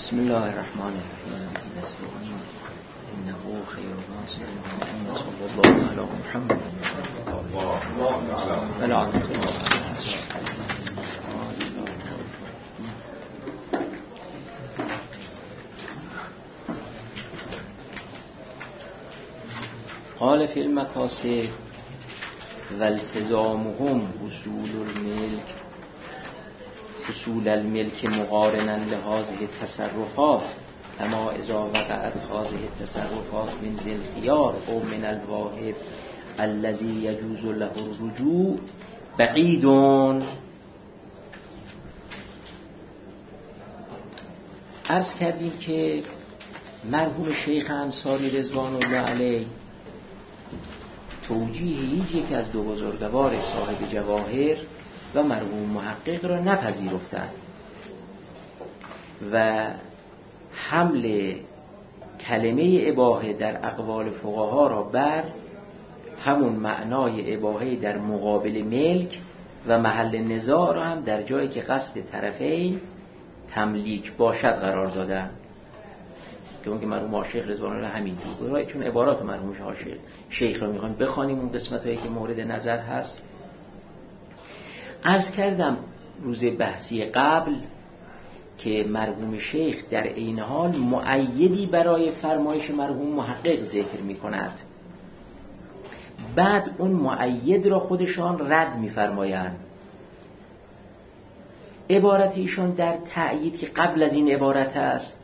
بسم الله الرحمن الرحیم. نستعین انه خیر ناصر و صلی الله علی محمد و لعنت الله قال فی المکاسب و التزامهم حصول الملك مقارنا لهذه التصرفات اما اذا وقعت هذه التصرفات من ذي الخيار او من الواهب الذي يجوز له الرجوع بعید. عرض کردیم که مرحوم شیخ انصاری رضوان الله علیه توجیه هیچ یک از دو بزرگوار صاحب جواهر و مرحوم محقق را نپذیرفتند و حمل کلمه اباحه در اقوال فقها را بر همون معنای اباحه در مقابل ملک و محل نزاع را هم در جایی که قصد طرفین تملیک باشد قرار دادند که اون که مرحوم شیخ رضوان الله همین جور، چون عبارات مرحوم شیخ را میخوایم بخوانیم اون قسمت هایی که مورد نظر هست. عرض کردم روز بحثی قبل که مرحوم شیخ در عین حال مؤیدی برای فرمایش مرحوم محقق ذکر می کند، بعد اون مؤید را خودشان رد می فرمایند. عبارت ایشان در تأیید که قبل از این عبارت است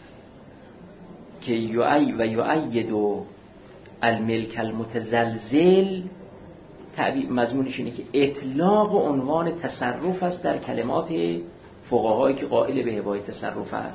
که یؤید الملک المتزلزل، مضمونش اینه که اطلاق عنوان تصرف است در کلمات فقهایی که قائل به اباحه تصرف است.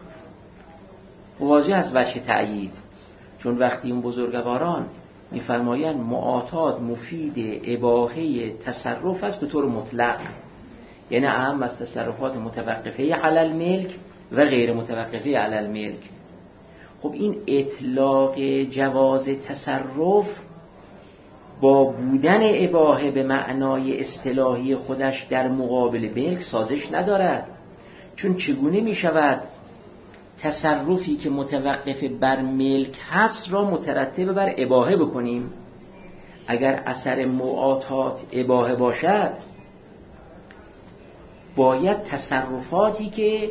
واضح از وجه تأیید، چون وقتی اون بزرگواران می‌فرمایند معاطات مفید اباحه تصرف است به طور مطلق، یعنی اهم از تصرفات متوقفه علی الملک و غیر متوقفه علی الملک. خب این اطلاق جواز تصرف با بودن اباحه به معنای اصطلاحی خودش در مقابل ملک سازش ندارد، چون چگونه می شود تصرفی که متوقف بر ملک هست را مترتب بر اباحه بکنیم؟ اگر اثر معاطات اباحه باشد باید تصرفاتی که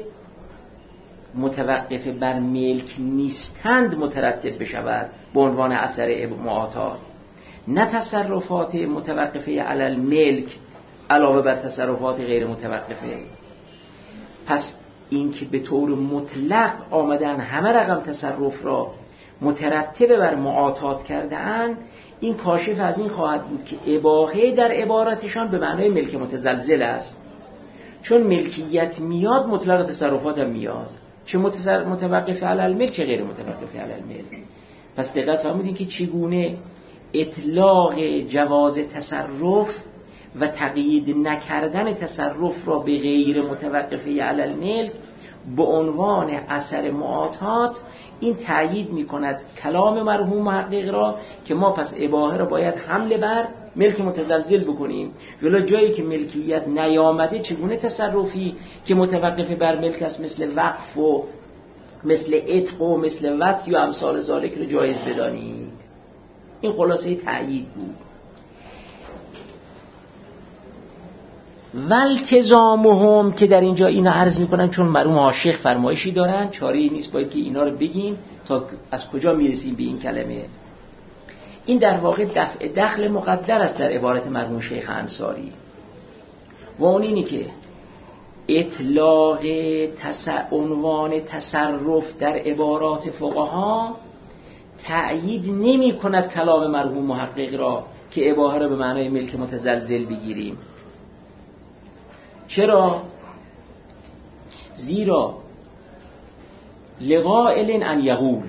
متوقف بر ملک نیستند مترتب بشود به عنوان اثر معاطات، نه تصرفات متوقفه علی الملک علاوه بر تصرفات غیر متوقفه. پس این که به طور مطلق آمدن همه رقم تصرف را مترتب بر معاطات کرده اند، این کاشف از این خواهد بود که اباحه در عبارتشان به معنای ملک متزلزل است، چون ملکیت میاد مطلق تصرفات هم میاد، چه متوقف علی الملک چه غیر متوقف علی الملک. پس دقت فرمودین که چگونه اطلاق جواز تصرف و تقیید نکردن تصرف را به غیر متوقفه علی الملک به عنوان اثر معاطات این تأیید می کند کلام مرحوم محقق را که ما پس اباحه را باید حمل بر ملک متزلزل بکنیم، ولی جایی که ملکیت نیامده چگونه تصرفی که متوقف بر ملک است مثل وقف و مثل عتق و مثل وطی و امثال ذالک را جایز بدانید. این خلاصه تأیید بود. والتزامهم که در اینجا اینا عرض میکنن چون مرحوم عاشق فرمایشی دارن، چاره‌ای نیست باید که اینا رو بگیم تا از کجا میرسیم به این کلمه. این در واقع دفع دخل مقدر است در عبارت مرحوم شیخ انصاری، و اون اینی که اطلاق عنوان تصرف در عبارات فقها تأیید نمی کند کلام مرحوم محقق را که اباحه را به معنای ملک متزلزل بگیریم. چرا؟ زیرا لقائل ان یقول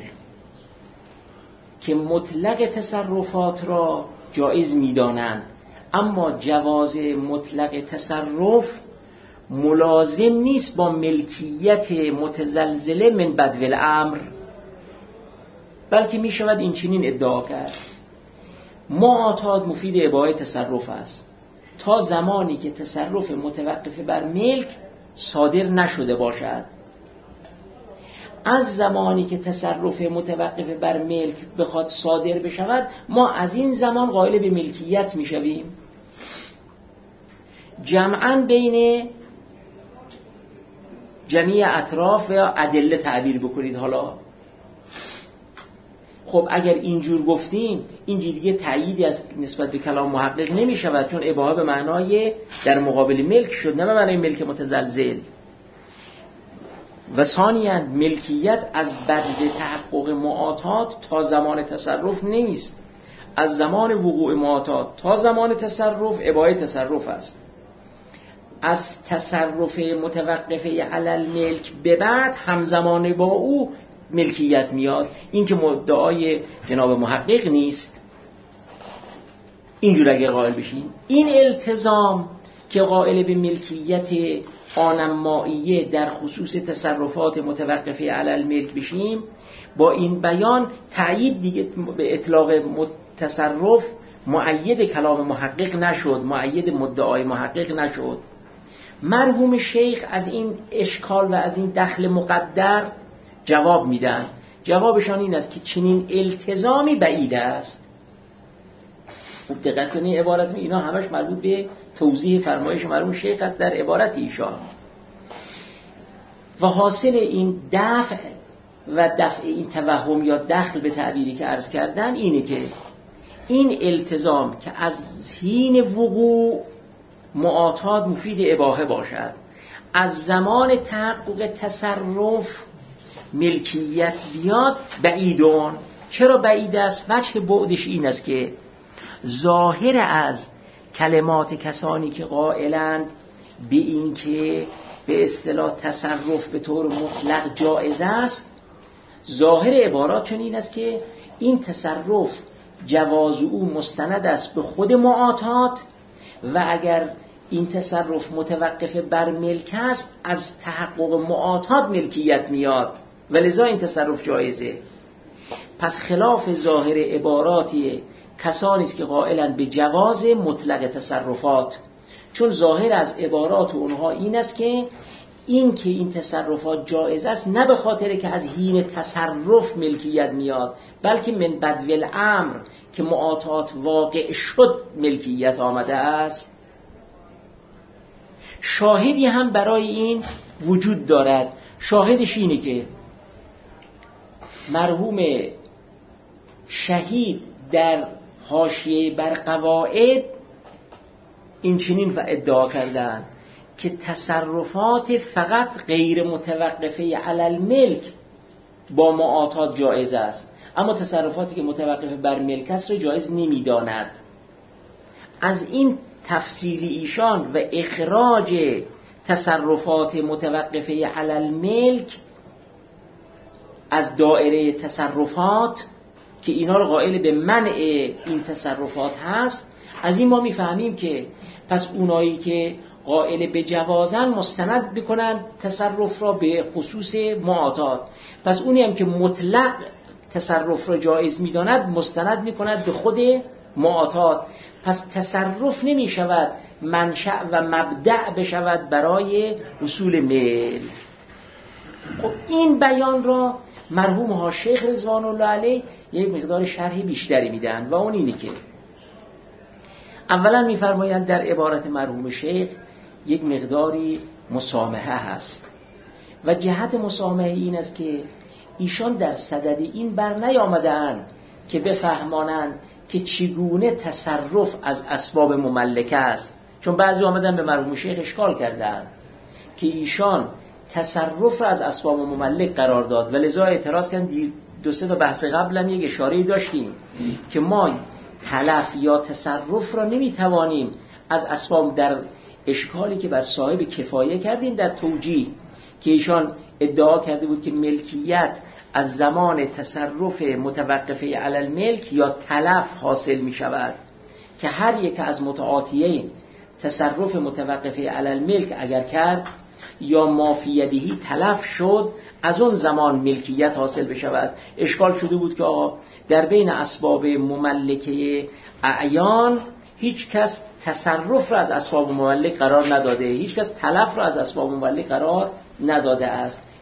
که مطلق تصرفات را جایز می‌دانند، اما جواز مطلق تصرف ملازم نیست با ملکیت متزلزله من بدو الامر، بلکه می شود این چنین ادعا کرد معاطات مفید اباحه تصرف است تا زمانی که تصرف متوقف بر ملک صادر نشده باشد. از زمانی که تصرف متوقف بر ملک بخواد صادر بشود، ما از این زمان قائل به ملکیت میشویم. جمعاً بین جمیع اطراف و ادله تعبیر بکنید. حالا خب اگر اینجور گفتیم، این دیگه تأییدی از نسبت به کلام محقق نمی شود، چون اباحه به معنای در مقابل ملک شد، نه به معنای ملک متزلزل. و ثانیاً ملکیت از بعد تحقق معاطات تا زمان تصرف نیست. از زمان وقوع معاطات تا زمان تصرف اباحه تصرف است. از تصرف متوقفه علی الملک به بعد همزمان با او ملکیت میاد. این که مدعای جناب محقق نیست. اینجور اگر قائل بشین، این التزام که قائل به ملکیت آنمائیه در خصوص تصرفات متوقفه علی الملک بشیم، با این بیان تأیید دیگه به اطلاق تصرف مؤید کلام محقق نشد، مؤید مدعای محقق نشد. مرحوم شیخ از این اشکال و از این دخل مقدر جواب میدن. جوابشان این است که چنین التزامی بعید است. خوب دقت کنید عبارت اینا همش مربوط به توضیح فرمایش مرحوم شیخ است در عبارت ایشان. و حاصل این دفع این توهم یا دخل به تعبیری که عرض کردن اینه که این التزام که از حین وقوع معاطات مفید اباحه باشد، از زمان تحقق تصرف ملکیت بیاد، بعیدون. چرا بعید است؟ وجه بعدش این است که ظاهر از کلمات کسانی که قائلند به این که به اصطلاح تصرف به طور مطلق جایز است، ظاهر عبارات چون این است که این تصرف جواز او مستند است به خود معاطات، و اگر این تصرف متوقف بر ملک است از تحقق معاطات ملکیت میاد و لذا این تصرف جایزه. پس خلاف ظاهر عباراتی کسانی است که قائلند به جواز مطلق تصرفات، چون ظاهر از عبارات اونها این است که این تصرفات جایز است نه به خاطر که از حین تصرف ملکیت میاد، بلکه من بدو الامر که معاطات واقع شد ملکیت آمده است. شاهدی هم برای این وجود دارد. شاهدش اینه که مرحوم شهید در حاشیه بر قواعد این چنین ادعا کردن که تصرفات فقط غیر متوقفه علی الملک با معاطات جایز است، اما تصرفاتی که متوقف بر ملک است را جایز نمی‌داند. از این تفصیل ایشان و اخراج تصرفات متوقفه علی الملک از دایره تصرفات که اینا رو قائل به منع این تصرفات هست، از این ما میفهمیم که پس اونایی که قائل به جوازن مستند بکنن تصرف را به خصوص معاطات، پس اونی هم که مطلق تصرف را جایز میداند مستند میکند به خود معاطات. پس تصرف نمی شود منشأ و مبدأ بشود برای حصول ملک. خب این بیان را مرحوم ها شیخ رضوان الله علیه یک مقدار شرح بیشتری میدن و اون اینی که اولا میفرمایند در عبارت مرحوم شیخ یک مقداری مسامحه هست و جهت مسامحه این است که ایشان در صدد این بر نیامدند که بفهمانند که چگونه تصرف از اسباب مملکه است، چون بعضی آمدن به مرحوم شیخ اشکال کردند که ایشان تصرف را از اسباب مملک قرار داد و لذا اعتراض کردند. دو سه تا بحث قبل هم یک اشاره داشتیم که ما تلف یا تصرف را نمیتوانیم از اسباب، در اشکالی که بر صاحب کفایه کردیم در توجیه که ایشان ادعا کرده بود که ملکیت از زمان تصرف متوقفه علی الملک یا تلف حاصل می شود که هر یک از متعاطیین تصرف متوقفه علی الملک اگر کرد یا مافیدهی تلف شد از اون زمان ملکیت حاصل بشود. اشکال شده بود که آقا در بین اسباب مملکه اعیان هیچ کس تصرف را از اسباب مملک قرار نداده، هیچ کس تلف را از اسباب مملک قرار نداده است.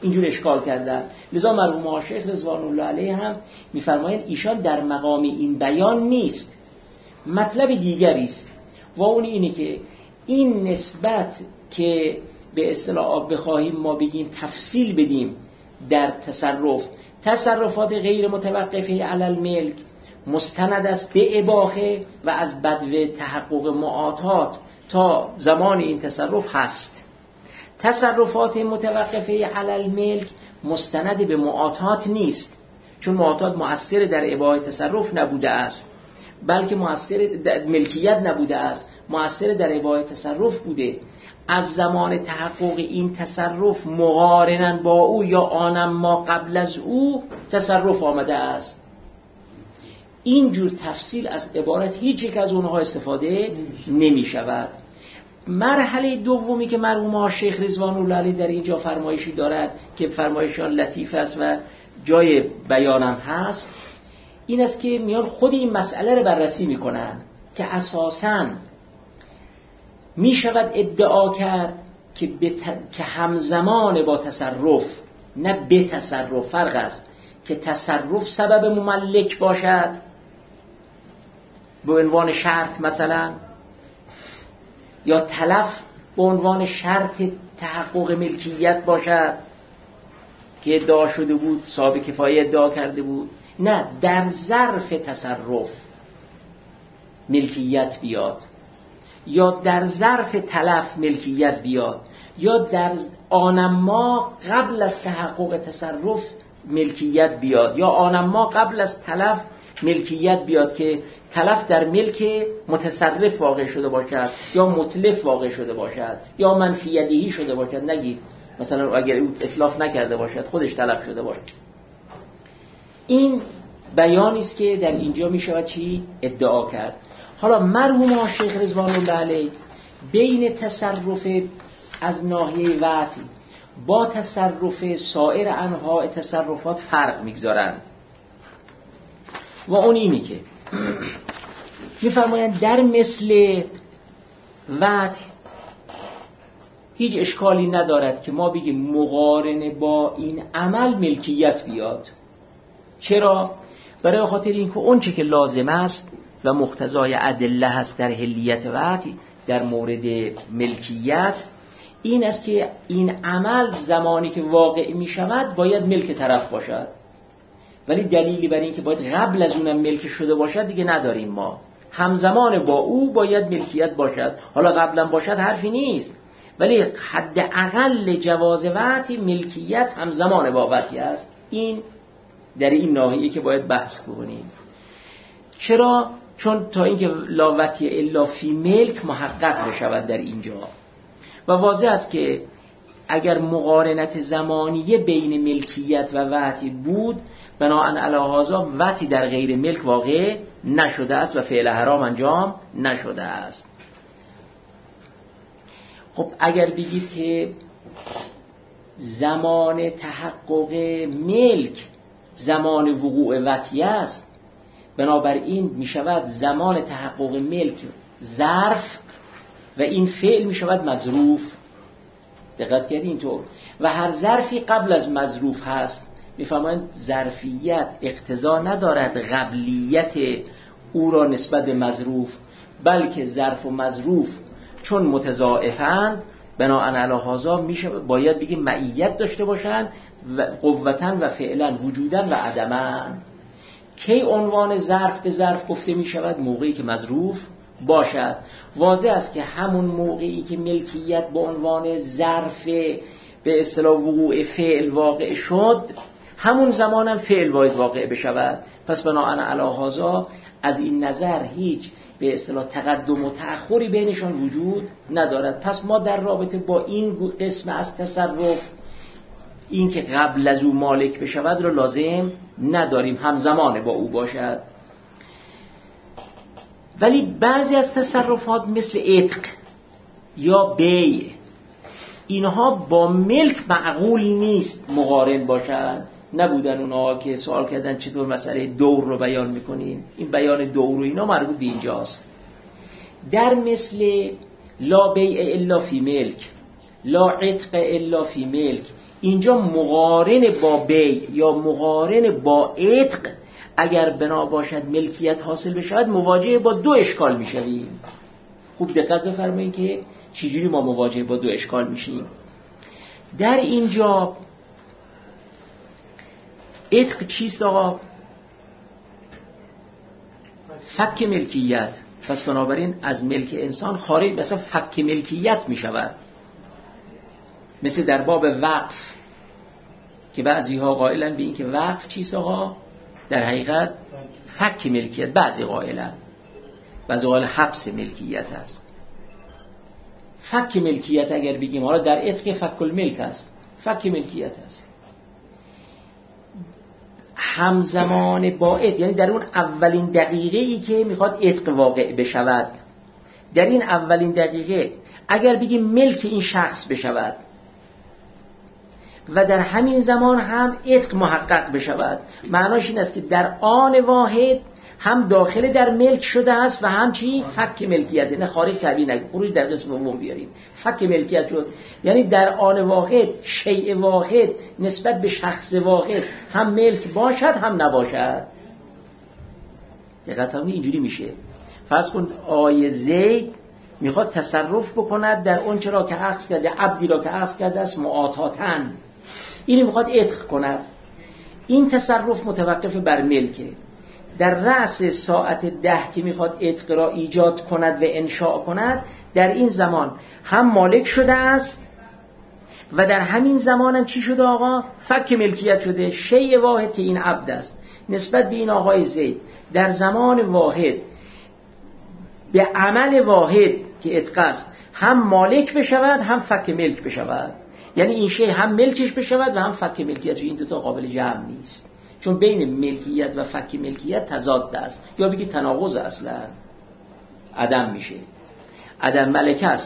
اینجور اشکال کردن. لذا مرحوم شیخ رضوان الله علیه هم میفرمایند ایشان در مقام این بیان نیست، مطلب دیگری است و اون اینه که این نسبت که به اصطلاح بخواهیم ما بگیم تفصیل بدیم در تصرفات غیر متوقفه علی الملک مستند است به اباحه و از بدو تحقق معاطات تا زمان این تصرف هست. تصرفات متوقفه علی الملک مستند به معاطات نیست، چون معاطات مؤثر در اباحه تصرف نبوده است، بلکه مؤثر در ملکیت نبوده است، مؤثر در اباحه تصرف بوده. از زمان تحقق این تصرف مقارناً با او یا آنم ما قبل از او تصرف آمده است. اینجور تفصیل از عبارت هیچ یک از اونها استفاده نمی شود. مرحله دومی که مرحوم شیخ رضوان الله علیه در اینجا فرمایشی دارد که فرمایشان لطیف است و جای بیانم هست، این است که میان خود این مسئله رو بررسی میکنن که اساساً می شود ادعا کرد که همزمان با تصرف، نه به تصرف فرق است، که تصرف سبب مملک باشد به عنوان شرط مثلا، یا تلف به عنوان شرط تحقق ملکیت باشد که ادعا شده بود، صاحب کفایه ادعا کرده بود. نه، در ظرف تصرف ملکیت بیاد، یا در ظرف تلف ملکیت بیاد، یا در آنما قبل از تحقق تصرف ملکیت بیاد، یا آنما قبل از تلف ملکیت بیاد که تلف در ملک متصرف واقع شده باشد یا متلف واقع شده باشد یا منفی یدهی شده باشد. نگید مثلا اگر او اتلاف نکرده باشد خودش تلف شده باشد. این بیانی است که در اینجا می شود چی ادعا کرد. حالا مرحوم شیخ رضوان الله علیه بین تصرف از ناحیه وقتی با تصرف سایر انواع تصرفات فرق میگذارند و اون اینی که میفرمایند در مثل وقت هیچ اشکالی ندارد که ما بگیم مقارنه با این عمل ملکیت بیاد. چرا؟ برای خاطر اینکه اون چه که لازم است و مقتضای ادله هست در حلیت وقت در مورد ملکیت این است که این عمل زمانی که واقع می شود باید ملک طرف باشد، ولی دلیلی برای این که باید قبل از اونم ملک شده باشد دیگه نداریم. ما همزمان با او باید ملکیت باشد. حالا قبلا باشد حرفی نیست، ولی حد اقل جواز وقتی ملکیت همزمان با وقتی است. این در این ناحیه که باید بحث کنیم. چرا؟ چون تا اینکه لا وطی الا فی ملک محقق بشود در اینجا و واضح است که اگر مقارنت زمانیه بین ملکیت و وطی بود بناهن علی هذا وطی در غیر ملک واقع نشده است و فعل حرام انجام نشده است. خب اگر بگید که زمان تحقق ملک زمان وقوع وطی است، بنابراین می شود زمان تحقق ملک ظرف و این فعل می شود مظروف. دقت کردید اینطور؟ و هر ظرفی قبل از مظروف هست. میفهمند ظرفیت اقتضا ندارد قبلیت او را نسبت به مظروف، بلکه ظرف و مظروف چون متضاعفند بناء علی هذا میشه باید بگیم معیت داشته باشند و قوتاً و فعلاً وجوداً و عدماً. کی عنوان ظرف به ظرف گفته می شود؟ موقعی که مظروف باشد. واضح است که همون موقعی که ملکیت به عنوان ظرف به اصطلاح وقوع فعل واقع شد همون زمانم فعل باید واقع بشود. پس بناء علی هذا از این نظر هیچ به اصطلاح تقدم و تأخری بینشان وجود ندارد. پس ما در رابطه با این قسم از تصرف این که قبل از او مالک بشود را لازم نداریم، همزمان با او باشد. ولی بعضی از تصرفات مثل عتق یا بیع اینها با ملک معقول نیست مقارن باشد. نبودن اونها که سوال کردن چطور مسئله دور رو بیان میکنین؟ این بیان دور و اینا مربوط به اینجاست. در مثل لا بیع الا فی ملک، لا عتق الا فی ملک، اینجا مقارن با بی یا مقارن با عتق اگر بنا باشد ملکیت حاصل بشود مواجه با دو اشکال میشویم. خوب دقت بفرمایید که چجوری ما مواجه با دو اشکال میشیم. در اینجا عتق چیست آقا؟ فک ملکیت. پس بنابراین از ملک انسان خارج، مثلا فک ملکیت میشود. مثل در باب وقف که بعضی ها قائلن به این که وقف چیست آقا؟ در حقیقت فک ملکیت. بعضی قائلن، بعضی قائل حبس ملکیت است. فک ملکیت اگر بگیم، حالا در عتق فک الملک است، فک ملکیت است. همزمان با عتق، یعنی در اون اولین دقیقه‌ای که میخواد عتق واقع بشود، در این اولین دقیقه اگر بگیم ملک این شخص بشود و در همین زمان هم عتق محقق بشود، معناش این است که در آن واحد هم داخل در ملک شده است و هم چی؟ فک ملکیت. نه خارج تعبیر نگیم، خروج در قسم دوم بیاریم. فک ملکیت شد یعنی در آن واحد شیء واحد نسبت به شخص واحد هم ملک باشد هم نباشد. دقیقاً اینجوری میشه. فرض کن آیه زید میخواد تصرف بکند در اون چرا که اخذ کرده، عبدی را که اخذ کرده است معاطاتن، اینو میخواد عتق کند. این تصرف متوقف بر ملکه. در رأس ساعت 10 که میخواد عتق را ایجاد کند و انشاء کند، در این زمان هم مالک شده است و در همین زمان هم چی شده آقا؟ فک ملکیت شده. شیء واحد که این عبد است نسبت به این آقای زید در زمان واحد به عمل واحد که عتق است هم مالک بشود هم فک ملک بشود. یعنی این شیء هم ملکش بشود و هم فک ملکیت. این دو تا قابل جمع نیست، چون بین ملکیت و فک ملکیت تضاد است، یا بگی تناقض، اصلا عدم میشه، عدم ملکه است.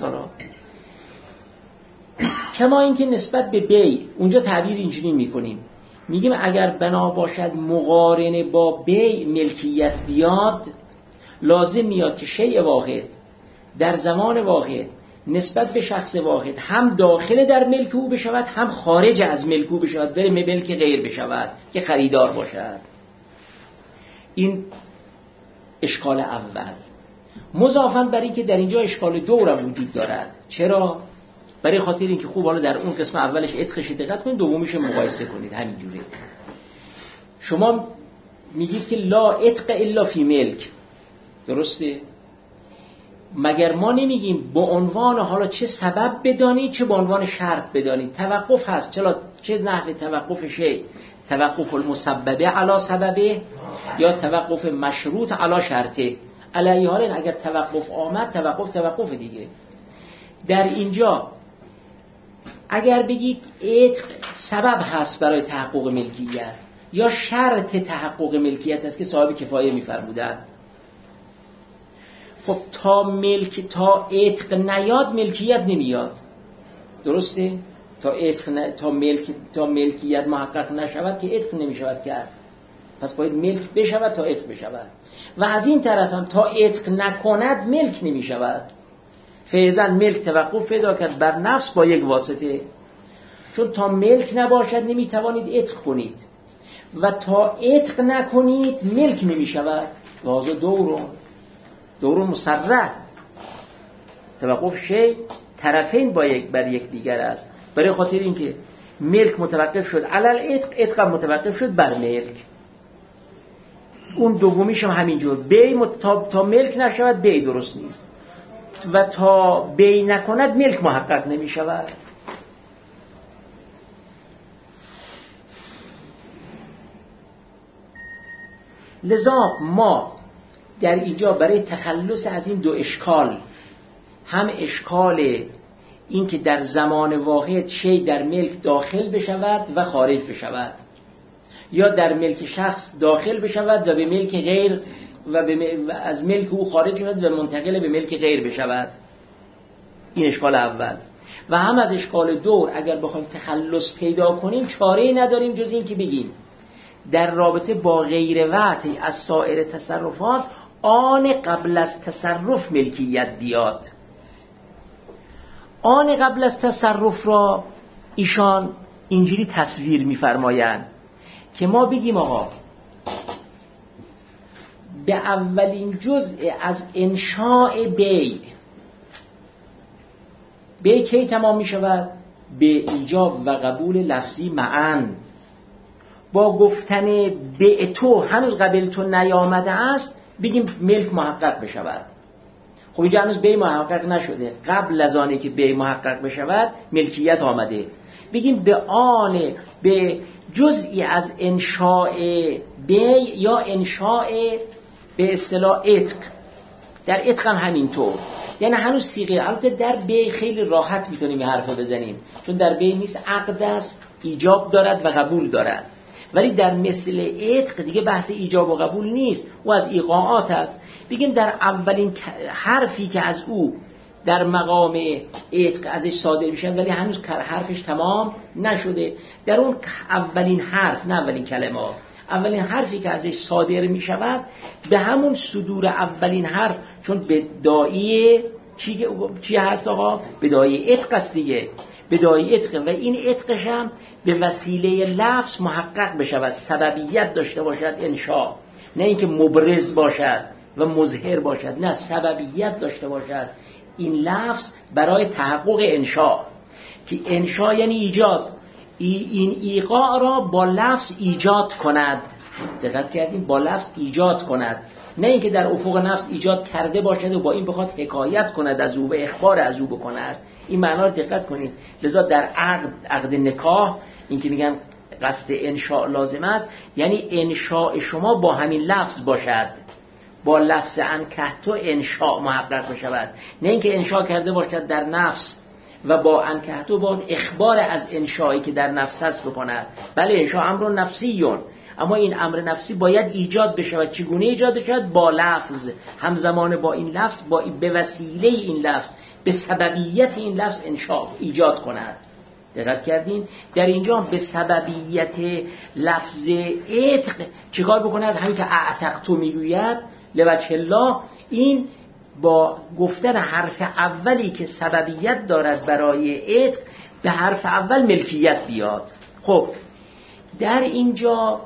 کما اینکه نسبت به بی اونجا تعبیر اینجوری میکنیم، میگیم اگر بنا باشد مقارنه با بی ملکیت بیاد، لازم میاد که شیء واحد در زمان واحد نسبت به شخص واحد هم داخل در ملک او بشود هم خارج از ملک او بشود، بره ملک غیر بشود که خریدار باشد. این اشکال اول. مضافاً بر این که در اینجا اشکال دو هم وجود دارد. چرا؟ برای خاطر اینکه خوب حالا در اون قسم اولش عتقش دقت کنید، دومیش مقایسه کنید. همینجوری شما میگید که لا عتق الا فی ملک، درسته؟ مگر ما نمیگیم با عنوان حالا چه سبب بدانید چه با عنوان شرط بدانید؟ توقف هست. چه نحو توقف شیء؟ توقف المسببه علی سببه یا توقف مشروط علی شرطه. علی حال اگر توقف آمد، توقف دیگه. در اینجا اگر بگید عتق سبب هست برای تحقق ملکیت یا شرط تحقق ملکیت است که صاحب کفایه می‌فرمودند، خب تا عتق نیاد ملکیت نمیاد، درسته؟ تا ملکیت محقق نشود که عتق نمیشود کرد. پس باید ملک بشود تا عتق بشود. و از این طرف هم تا عتق نکند ملک نمیشود. فیضاً ملک توقف پیدا کرد بر نفس با یک واسطه، چون تا ملک نباشد نمیتوانید عتق کنید و تا عتق نکنید ملک نمیشود. لازم دورون مسرع توقف شیء طرفین بر یک دیگر است. برای خاطر اینکه ملک متوقف شد علل عتق، عتق متوقف شد بر ملک. اون دومیش هم همینجور. تا ملک نشود بی درست نیست و تا بی نکند ملک محقق نمی شود. لذا ما در اینجا برای تخلص از این دو اشکال، هم اشکال این که در زمان واحد شیء در ملک داخل بشود و خارج بشود، یا در ملک شخص داخل بشود و به ملک غیر و از ملک او خارج شود و منتقل به ملک غیر بشود، این اشکال اول. و هم از اشکال دو اگر بخوایم تخلص پیدا کنیم چاره‌ای نداریم جز این که بگیم در رابطه با غیر وقتی از سایر تصرفات آن قبل از تصرف ملکیت بیاد. آن قبل از تصرف را ایشان اینجوری تصویر می‌فرمایند که ما بگیم آقا به اولین جزء از انشاء بیع کی تمام می‌شود؟ به ایجاب و قبول لفظی معاً. با گفتن به تو هنوز قبل تو نیامده است بگیم ملک محقق بشود. خب اینجا هنوز بیع محقق نشده، قبل از آنه که بیع محقق بشود ملکیت آمده. بگیم به جزئی از انشاء بیع یا انشاء به اصطلاح عتق. در عتق هم همینطور، یعنی هنوز صیغه. البته در بیع خیلی راحت میتونیم این حرفو بزنیم، چون در بیع نیست، عقد است، ایجاب دارد و قبول دارد. ولی در مثل عتق دیگه بحث ایجاب و قبول نیست، او از ایقاعات است. بگیم در اولین حرفی که از او در مقام عتق ازش صادر میشه ولی هنوز حرفش تمام نشده، در اون اولین حرف، نه اولین کلمه، اولین حرفی که ازش صادر میشود به همون صدور اولین حرف، چون بداییه چی هست آقا؟ بداییه عتق است دیگه، بداییه عتق، و این عتقش هم به وسیله لفظ محقق بشود، سببیت داشته باشد انشاء، نه اینکه مبرز باشد و مظهر باشد، نه، سببیت داشته باشد این لفظ برای تحقق انشاء، که انشاء یعنی ایجاد، این ایقاع را با لفظ ایجاد کند. دقت کردیم؟ با لفظ ایجاد کند، نه اینکه در افق نفس ایجاد کرده باشد و با این بخواد حکایت کند از او و اخبار از او بکند. این معنا رو دقت کنید. لذا در عقد نکاح این که میگن قصد انشاء لازم است، یعنی انشاء شما با همین لفظ باشد، با لفظ انکحتو انشاء محقق بشود، نه اینکه انشاء کرده باشد در نفس و با انکحتو باید اخبار از انشایی که در نفس هست بکند. بله انشاء امر نفسیون، اما این امر نفسی باید ایجاد بشود. چگونه ایجاد بشود؟ با لفظ، همزمان با این لفظ، به وسیله این لفظ، به سببیت این لفظ انشاء ایجاد کند. دقت کردین؟ در اینجا به سببیت لفظ عتق چیکار بکند؟ همین که اعتقتو میگوید لوجه الله، این با گفتن حرف اولی که سببیت دارد برای عتق به حرف اول ملکیت بیاد. خب در اینجا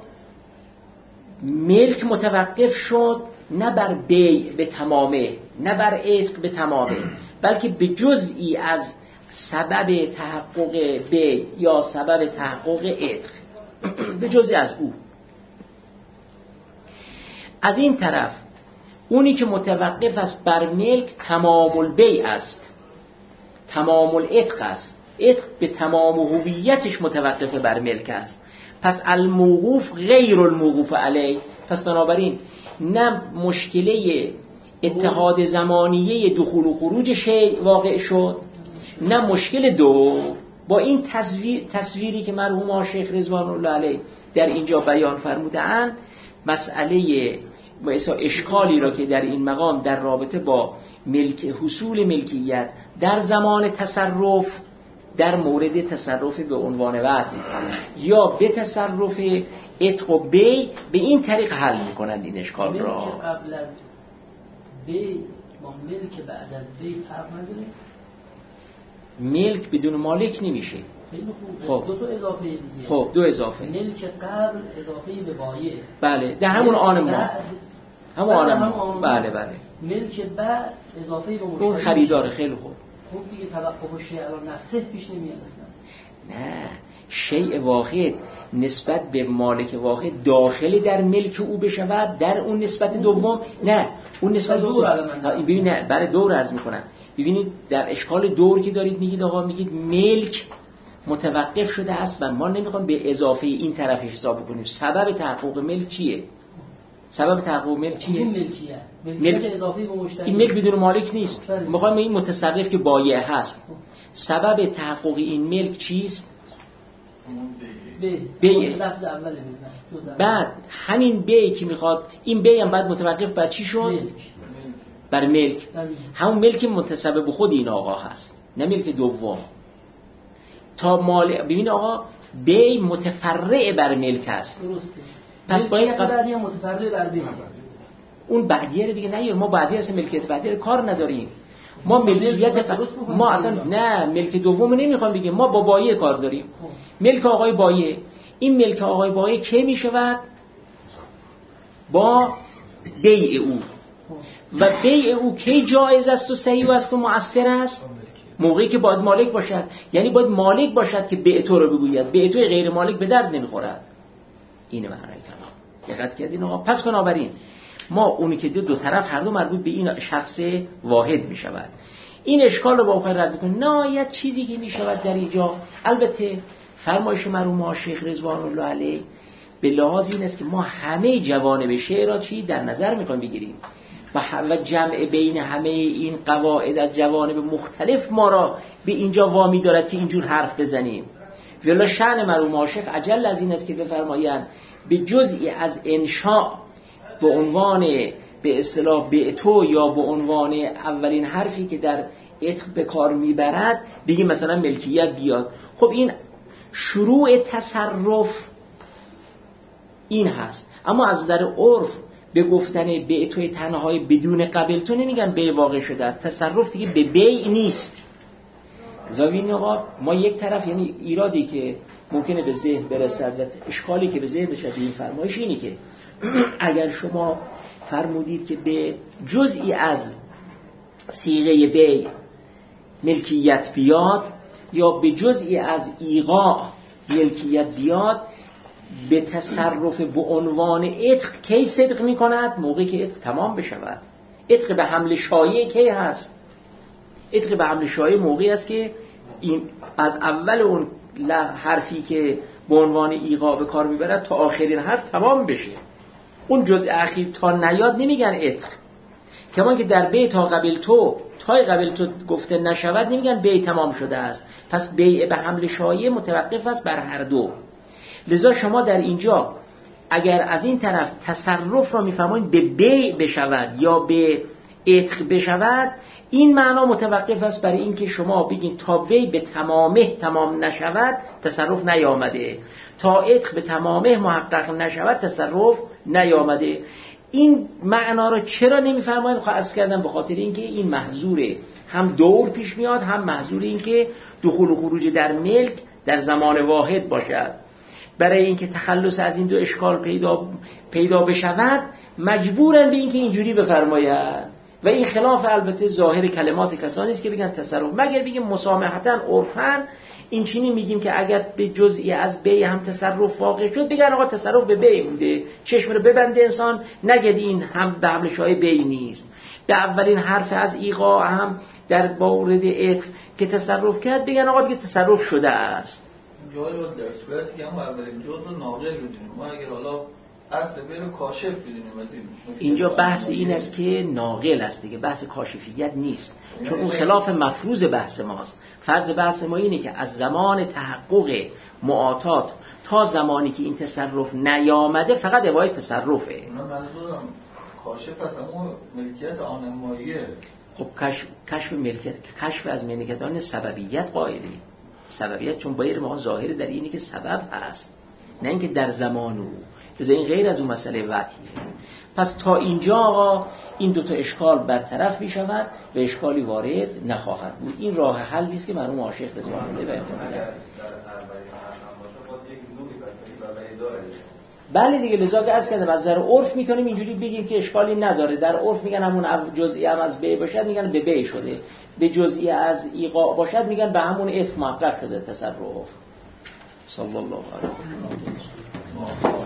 ملک متوقف شد نه بر بیع به تمامه، نه بر عتق به تمامه، بلکه به جزئی از سبب تحقق بیع یا سبب تحقق عتق، به جزئی از او. از این طرف اونی که متوقف است بر ملک تمام البیع است، تمام العتق است. عتق به تمام هویتش متوقف بر ملک است. پس الموقوف غیر الموقوف علیه. پس بنابراین نه مشکله اتحاد زمانیه دخول و خروج شیء واقع شد، نه مشکل دور. با این تصویری که مرحوم شیخ رضوان الله علیه در اینجا بیان فرمودند، مسئله مثلا اشکالی را که در این مقام در رابطه با حصول ملکیت در زمان تصرف، در مورد تصرف به عنوان وعده یا به تصرف عتق و بیع، به این طریق حل میکنند این اشکال را. ملک قبل از بیع با ملک بعد از بیع فرق نداره؟ ملک بدون مالک نمیشه. خیلی خوب. خب دو اضافه دیگه. خب دو اضافه. ملک قبل اضافه به بایع. بله در همون آن ما. همون آن ما. بله بله. ملک بعد اضافه به مشتری. اون خریداره. خیلی خوب. خوب دیگه توقف شیء علی نفسه پیش نمیاد اصلا. نه، شیء واحد نسبت به مالک واحد داخل در ملک او بشود، در اون نسبت دوم نه، اون نسبت دوم. ببین نه، برای دور عرض میکنم. ببینید در اشکال دور که دارید میگید آقا، میگید ملک متوقف شده است و ما نمیخوام به اضافه این طرف حساب کنیم. سبب تحقق ملک چیه؟ سبب تحقق ملک چیه؟ ملک اضافه به مشتری. این ملک بدون مالک نیست. میخوایم این متصرف که بایع هست. سبب تحقق این ملک چیست؟ بیع. لفظ اوله. بعد همین بیع که میخواد، این بیع هم بعد متوقف بر چی شد؟ بر ملک. همون ملک متسبب خود این آقا هست، نه ملک دوم. تا مال ببین آقا، بیع متفرع بر ملک است. درسته. پس باید بعدی متفرع بر بیع. اون بعدیه دیگه نه، ما بعدیه از ملکیت بعدیه کار نداریم. ما ملکیت ما اصلا نه ملک دوم نمیخوام بگیم، ما با بایع کار داریم. ملک آقای بایع، این ملک آقای بایع کی میشود؟ با بیع او. و بیع او کی جایز است و صحیح است و مؤثر است؟ موقعی که باید مالک باشد. یعنی باید مالک باشد که بیع تو رو بگوید، بیع تو غیر مالک به درد نمیخورد. اینه معنای کلام. دقت کردین آقا؟ پس بنابراین ما اونی که دو طرف هر دو مربوط به این شخص واحد می شود. این اشکال رو با اون رد بکنیم. نهایت چیزی که می شود در اینجا، البته فرمایش مرحوم شیخ رضوان الله علیه به لحاظ این است که ما همه جوانب شعر را چی در نظر می کنیم بگیریم و جمع بین همه این قواعد از جوانب مختلف ما را به اینجا وامی دارد که اینجور حرف بزنیم. ولی شأن مرحوم شیخ اجل از این است که بفرمایند به جزئی از انشاء به عنوان به اصطلاح بعتو یا به عنوان اولین حرفی که در عتق به کار میبرد بگیم مثلا ملکیت بیاد. خب این شروع تصرف این هست، اما از نظر عرف به گفتن بعتو تنهای بدون قبل تو نمیگن بیع واقع شده است. تصرف دیگه به بیع نیست. زاوین آقا ما یک طرف، یعنی ایرادی که ممکنه به ذهن برسد و اشکالی که به ذهن بشه این فرمایش اینی که اگر شما فرمودید که به جزئی از صیغه بیع ملکیت بیاد یا به جزئی از ایقاع ملکیت بیاد، به تصرف به عنوان عتق کی صدق می کند؟ موقعی که عتق تمام بشود. عتق به حمل شایع کی هست؟ عتق به حمل شایع موقعی است که این از اول اون حرفی که به عنوان ایقاع به کار میبرد تا آخرین حرف تمام بشه. اون جزء اخیر تا نیاد نمیگن عتق. کمان که در بیع تا قبل تو گفته نشود نمیگن بیع تمام شده است. پس بیع به حمل شایع متوقف است بر هر دو. لذا شما در اینجا اگر از این طرف تصرف را میفهمید به بیع بشود یا به عتق بشود، این معنا متوقف است برای اینکه شما بگین تا بیع به تمامه تمام نشود تصرف نیامده، تا عتق به تمامه محقق نشود تصرف نیامده. این معنا را چرا نمیفرمایید؟ خب عرض کردم به خاطر اینکه این محظوره، هم دور پیش میاد، هم محظور اینکه دخول و خروج در ملک در زمان واحد باشد. برای اینکه تخلص از این دو اشکال پیدا بشود مجبورن به اینکه اینجوری بفرمایند و این خلاف البته ظاهر کلمات کسانی است که بگن تصرف، مگر بگیم مسامحتاً عرفاً این چینی میگیم که اگر به جزئی از بیع هم تصرف واقع شد بگن آقا تصرف به بیع بوده، چشم رو ببنده انسان نگه این هم به حمل شایع بیع نیست. به اولین حرف از ایقاع هم در مورد عتق که تصرف کرد بگن آقا دیگه تصرف شده است. جایی رو در صورتی که هم اولین جزء ناقل بدونیم، ما اگر حالا اصل بیع رو کاشف بدونیم اینجا بحث این است که ناقل است دیگه، بحث کاشفیت نیست، چون اون خلاف مفروض بحث ماست. فرض بحث ما اینه که از زمان تحقق معاطات تا زمانی که این تصرف نیامده فقط عبارت تصرفه. من منظورم کاشف است، اما ملکیت آنماییه. خب کشف ملکیت، کشف از ملکیت آن سببیت قائلی. سببیت چون بایر ما ظاهر در اینه که سبب هست، نه اینکه در زمان او. لذا این غیر از اون مسئله وحیه. پس تا اینجا آقا این دوتا اشکال برطرف می شود و اشکالی وارد نخواهد بود. این راه حلی است که مرحوم شیخ رضوان الله بیان کردند. بله دیگه، لذا که عرض کردم از نظر عرف میتونیم اینجوری بگیم که اشکالی نداره. در عرف میگن همون جزئی هم از بیع باشد میگن به بیع شده، به جزئی از ایقاع باشد میگن به همون عتق محقق شده تصرف. صلی الله علیه و